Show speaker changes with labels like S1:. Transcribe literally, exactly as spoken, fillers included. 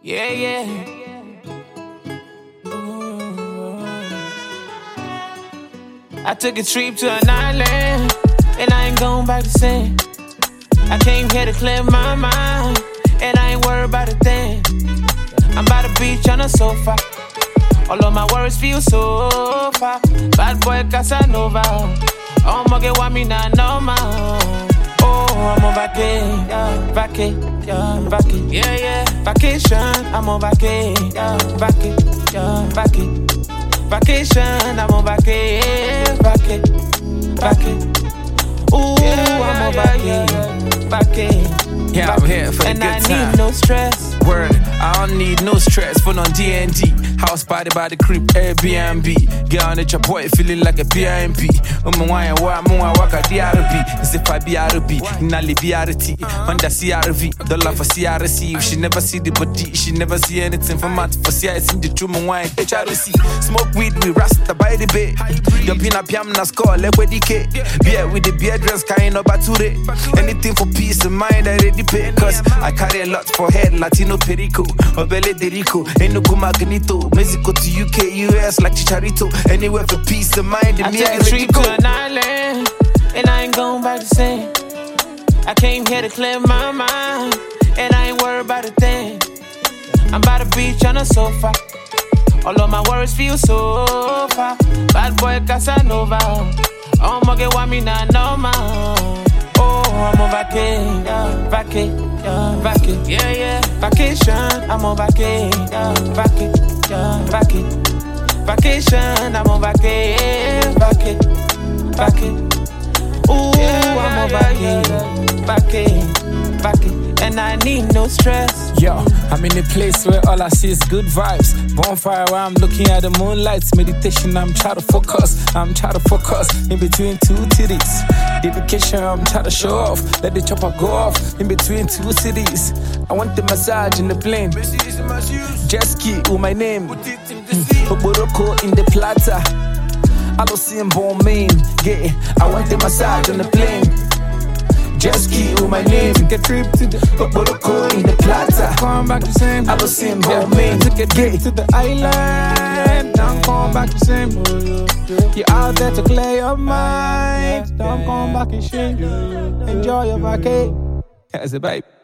S1: Yeah, yeah. I took a trip to an island, and I ain't going back the same. I came here to clear my mind, and I ain't worried about a thing. I'm by the beach on a sofa, all of my worries feel so far. Bad boy Casanova, oh my God, want me not know my. Oh, I'm on vacation, yeah, vacation, yeah, vacation, yeah, yeah, vacation. I'm on vacation, yeah, vacation, yeah, vacation, vacation. I'm on vacation, vacation, vacation. Ooh, yeah, I'm on vacation, vacation.
S2: Yeah, I'm here for the
S1: and
S2: good
S1: I
S2: time.
S1: And I need no stress.
S2: Word, I don't need no stress. Phone on D and D, house party by the crib, Airbnb. Get on it, your boy feeling like a P I M P. Um, why, why, why, why, D R B. Zip I B R B, Nali B R T. Honda C R V, dollar for C R C. If she never see the body, she never see anything from mat for C I C. The true wine, H R C. Smoke weed, we rasta by the bay. Your pina piam na score, like with D K. Beer with the beer dress, kind of bature. Anything for peace of mind, I ready pay. Cause I carry a lot for head, Latino perico. Obele de Rico, Enugu Magneto. Mexico to U K, U S like Chicharito. Anywhere for peace of mind,
S1: I took a trip to an island, and I ain't going back the same. I came here to clear my mind, and I ain't worried about a thing. I'm by the beach on a sofa, all of my worries feel so far. Bad boy Casanova, oh my God, want me not know my. Oh, I'm on vacation, yeah, vacation, yeah, vacation, yeah, yeah, vacation. I'm on vacation, yeah, vacation, yeah, vacation, vacation. I'm on vacation, vacation, vacation. Ooh, yeah, I'm on vacation, vacation, vacation. And I need no stress.
S3: Yo, I'm in a place where all I see is good vibes. Bonfire where I'm looking at the moonlights. Meditation, I'm trying to focus. I'm trying to focus in between two titties. Dedication, I'm trying to show off. Let the chopper go off in between two cities. I want the massage in the plane. Jet ski with my name. Oboroko in the plaza. I don't see him born main. Yeah, I want the massage on the plane. Jet ski with my name. Took a trip to the Oboroko in the plaza. Come back the same. I don't see him born main. Took a trip to the island. Don't come back the same. You're out there to clear your mind. Don't come back and shame. Enjoy your vacation. As a babe.